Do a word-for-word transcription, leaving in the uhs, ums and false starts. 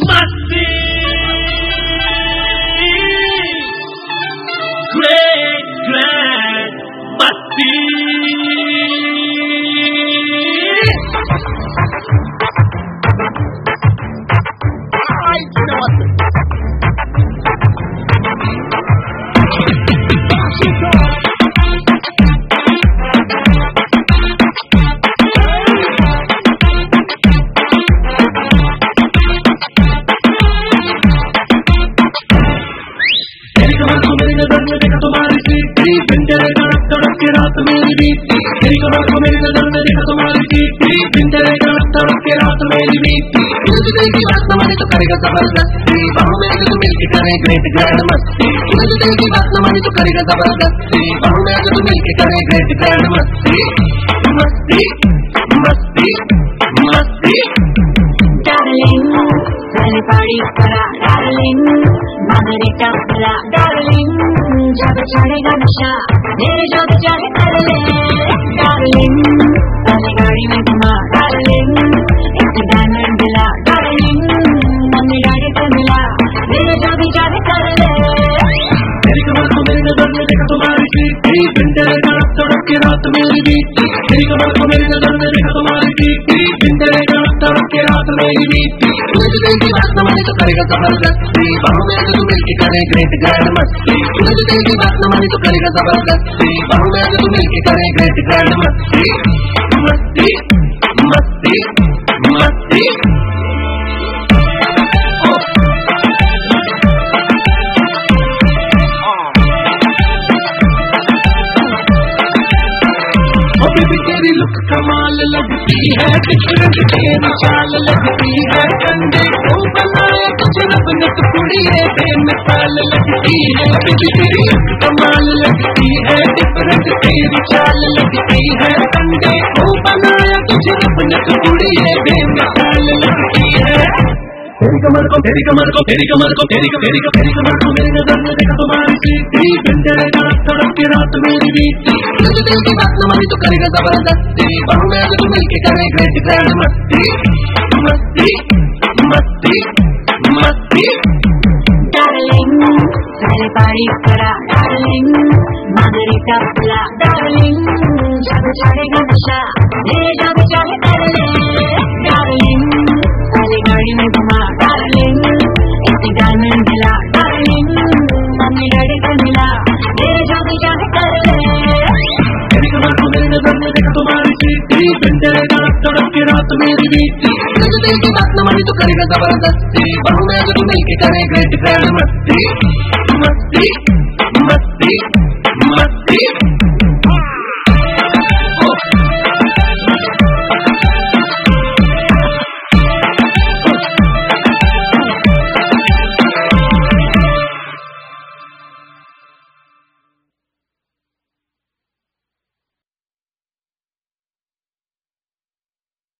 मस्ती great grand मस्ती रात मेरी बीती तेरी कमर को मेरी नजर में देखा तुम्हारी चीटी दिन चलेगा तड़प के रात मेरी बीती तुझे दिल की बात न माने तो करेगा जबरदस्ती बाहों में अगर तू मिलके करे ग्रेट ग्रैंड मस्ती तुझे दिल की बात न माने तो करेगा जबरदस्ती बाहों में अगर तू मिलके करे ग्रेट ग्रैंड मस्ती मस्ती मस्ती मस्ती डार्लिंग चले पाड़ी करा डार्लिंग मगरी टपला डार्लिंग जब चढ़ेगा नशा मेरे जो चाहे कर ले डार्लिंग चले गाड़ी में घुमा डार्लिंग एक डायमंड दिला डार्लिंग मम्मी गाड़ी से मिला मेरे जो भी चाहे कर ले तेरी कमर को मेरी नजर में देखा तुम्हारी चीटी दिन चलेगा तड़प के रात मेरी बीती तेरी कमर को मेरी नजर में देखा तुम्हारी चीटी दिन चलेगा तड़प के रात मेरी बीती तुझे दिल की बात न माने तो करेगा जबरदस्ती बाहों में अगर तू मिलके करे ग्रेट ग्रैंड मस्ती तुझे दिल की बात न माने तो करेगा जबरदस्ती बाहों में अगर तू मिलके करे ग्रेट ग्रैंड मस्ती मस्ती मस्ती मस्ती तेरी लुक कमाल लगती है डिफरेंट तेरी चाल लगती है कंधे को बनाए कुछ रब ने टुकड़ी है बेमिसाल लगती है तेरी लुक कमाल लगती है डिफरेंट तेरी चाल लगती है कंधे को बनाया कुछ रब ने टुकड़ी है बेमिसाल लगती है तेरी कमर को तेरी कमर को तेरी कमर को तेरी तेरी तेरी कमर को मेरी नजर में देखा तुम्हारी चीटी दिन चलेगा तड़प के रात मेरी बीती तुझे दिल की बात न मानी तो करेगा जबरदस्ती बाहों में अगर तू मिलके करे ग्रेट ग्रैंड मस्ती मस्ती मस्ती मस्ती डार्लिंग चले पाड़ी करा डार्लिंग मगरी टपला डार्लिंग जब चढ़ेगा नशा मेरे जो भी चाहे कर ले डार्लिंग चले गाड़ी में घुमा डार्लिंग एक डायमंड दिला डार्लिंग मम्मी डैडी से मिला मेरे जो भी चाहे कर ले तेरी कमर को मेरी नजर में देखा तुम्हारी चीटी दिन चलेगा तड़प के रात मेरी बीती तुझे दिल की बात न मानी तो करेगा जबरदस्ती बाहों में अगर तू मिलके करे ग्रेट ग्रैंड मस्ती मस्ती मस्ती मस्ती